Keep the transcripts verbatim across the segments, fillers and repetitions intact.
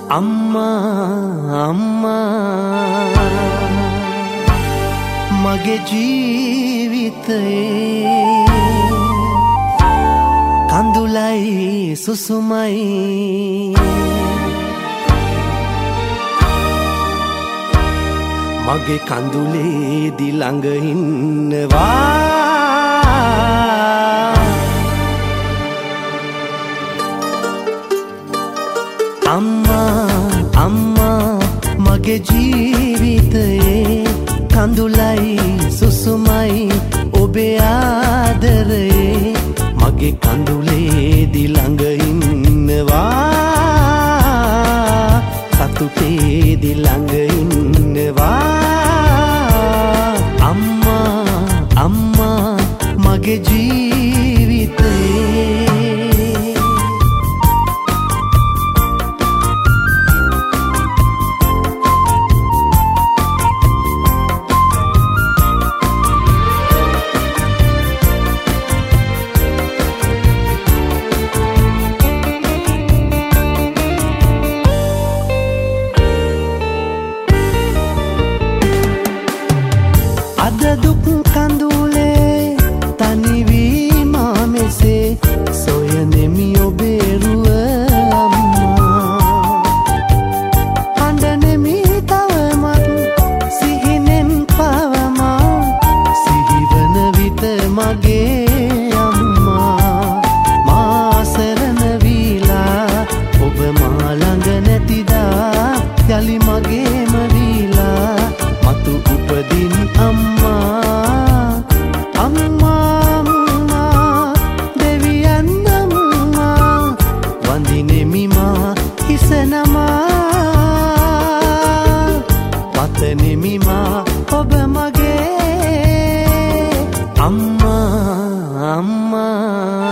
අම්මා අම්මා මගේ ජීවිතයේ කඳුලයි සුසුමයි මගේ කඳුලේ දී ළඟ ඉන්නවා අම්මා අම්මා මගේ ජීවිතයේ කඳුලයි සුසුමයි ඔබේ ආදරේ මගේ කඳුලේ දී ළඟ ඉන්නවා සතුටේ දී ළඟ ඉන්නවා අම්මා අම්මා මගේ ජීවිතයේ අද දුක් කඳුලේ තනිවීම මෙසේ සොයනෙමි ඔබේ රුව අම්මා හඬනෙමි තවමත් සිහිනෙන් පවමා සිහිවන විට මගේ අම්මා මා සරණ වීලා ඔබ මා ළඟ නැතිදා යලි මගේම වීලා මතු උපදින් අම්මා අම්මා දෙවියන් අම්මා වඳිනෙමි මා හිස නමා පතනෙමි මා ඔබ මගේ අම්මා අම්මා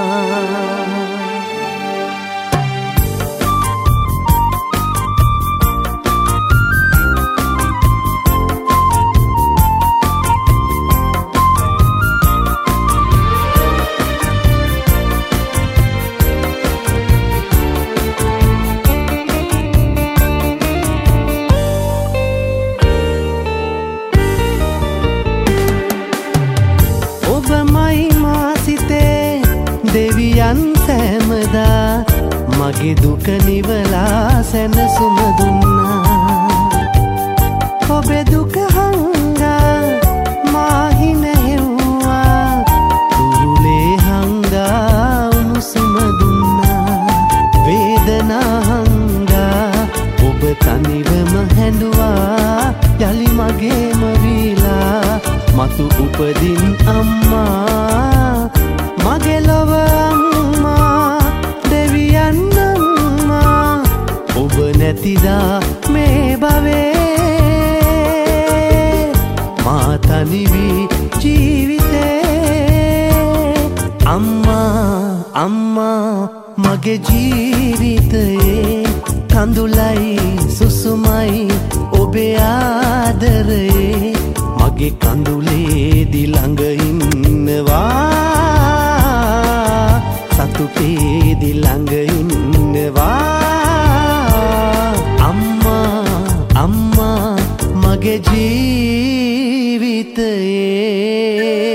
දෙවියන් සෑමදා මගේ දුක නිවලා සැනසුම දුන්නා ඔබේ දුක හංගා මාහි නැහෙව්වා දුරුලේ හංගා උණුසුම දුන්නා වේදනා හංගා ඔබ තනිවම හැඬුවා යලි මගේම වීලා මතු උපදින් අම්මා මගේ ලොව අම්මා දෙවියන් අම්මා ඔබ නැතිදා මේ භවයේ මා තනි වී ජීවිතේ අම්මා අම්මා මගේ ජීවිතයේ කඳුලයි සුසුමයි ඔබේ ආදරේ මගේ කඳුලේ දී ළඟ ඉන්නවා සතුටේ දී ළඟ ඉන්නවා අම්මා අම්මා මගේ ජීවිතයේ